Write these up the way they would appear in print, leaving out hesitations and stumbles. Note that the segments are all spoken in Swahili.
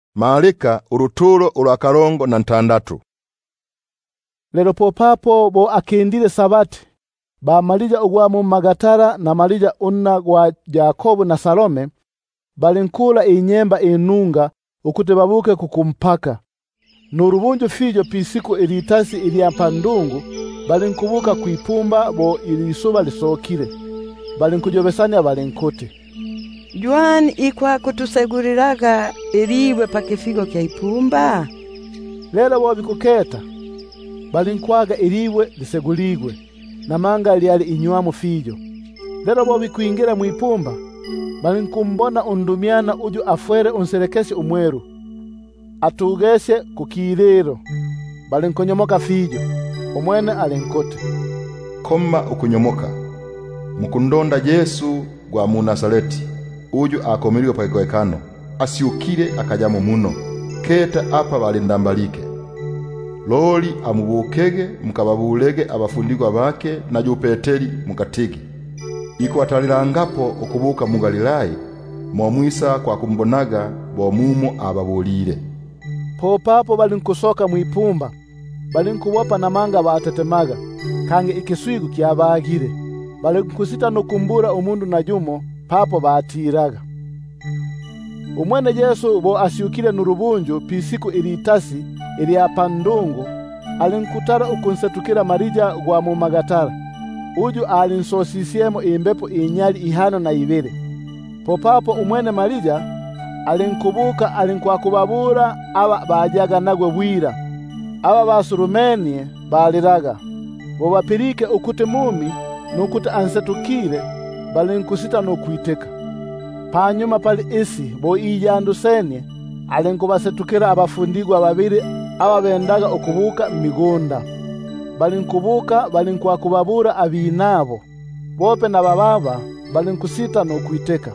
Marika uruturo urwakarongo na ntandatu. Lero popapo bo akindile sabati bamalija ogwa mu magatara na malija unna gwa Yakobo na Salome balinkula inyemba enunga ukuti babuke kukumpaka. Nurubunju fijo pisiku ilitasi iliampandungu balinkubuka kuipumba bo ilisuba lisokile. Balinkujobesanya balinkuti, Juan ikwa kutuseguriraga iliwe pakifigo kya ipumba? Lelo bo bikuketa balinkwaga iliwe liseguligwe na manga liali inywamu fijo. Lelo bo bikuingira muipumba balinkumbona undumiana uju afwere unserekesi umweru atugeshe kukilero. Balinkonyomoka fijo. Umwene alinkote, Koma ukunyomoka mukundonda Yesu gwa mu Nazareti uju akomiliwe pakikoekano asiukire akajamo muno keta apa balindambalike loli amubukege mukababulege abafundigwa bake na Peteri mukatigi iko atalirangapo okubuka mu Galilaya momwisa kwa kumbonaga bomumo ababulire. Popapo balinkusoka muipumba balinkubopa na manga batetemaga kange ikiswigu kyabagire. Balinkusita nokumbura umundu na jumo papo batiraga. Umwene Yesu bo asiukile nurubunju pisiku ilitasi iliapandungu alinkutara ukunsetukira marija gwa mu magatara uju alinsosisiemo imbepo inyali ihano na ibere. Popapo umwene marija alinkubuka alinkwakubabura aba bajaga nagwe bwira aba basurumenie baliraga bo bapirike ukuti mumi nukuti ansetukire balinkusita nokuiteka. Panyuma pali isi bo iyandusenie alinkubasetukira abafundigwa babiri aba bendaga okubuka migunda. Balinkubuka balinkwakubabura abinabo bope na bababa balinkusita nokuiteka.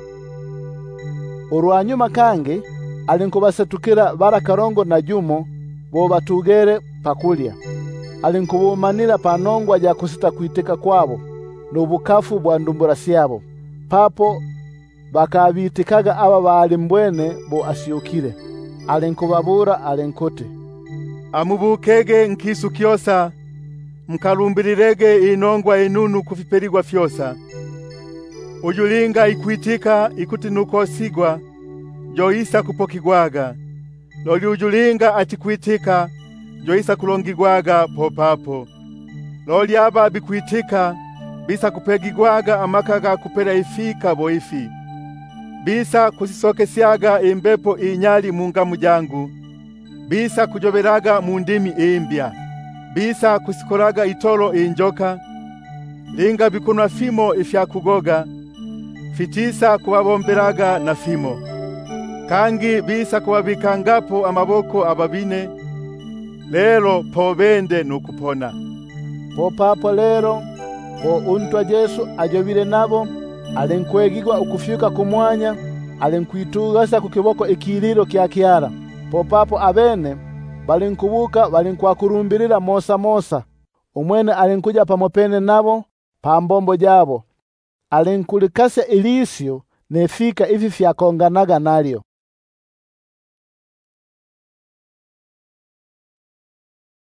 Urwanyuma kange alinkubasetukira barakarongo na jumo bo batugere pakulya. Alinkubumanira panongwa ja kusita kuiteka kwabo n'obukafu bwa ndumbura syabo. Papo bakabitikaga aba balimbwene bo asiukire. Alinkubabura alinkote, Amubukege nkisu kyosa mkalumbirirege inongwa inunu kufiperigwa fyosa. Ujulinga ikwitika ikuti nukosigwa joisa kupokigwaga. Loli ujulinga atikwitika joisa kulongigwaga popapo. Loli aba bikwitika bisa kupegigwaga amakaga kupera ifika boifi. Bisa kusisokesyaga imbepo inyali mungamu jangu. Bisa kujoberaga mundimi imbya. Bisa kusikoraga itolo injoka. Linga bikunwa fimo ifya kugoga. Fitisa kuwabomberaga na fimo. Kangi bisa kuwabikangapo amaboko ababine. Lero pobende nukupona. Popapo lero po untwa Yesu ajobile nabo alinkwegigwa ukufyuka kumwanya alinkwitugasa kukiboko ikiliro kya kiara. Popapo abene balinkubuka balinkwakurumbirira mosa. Umwene alinkuja pamopene nabo pambombo jabo alinkulikase ilisyo nefika ifi fyakonganaga nalyo.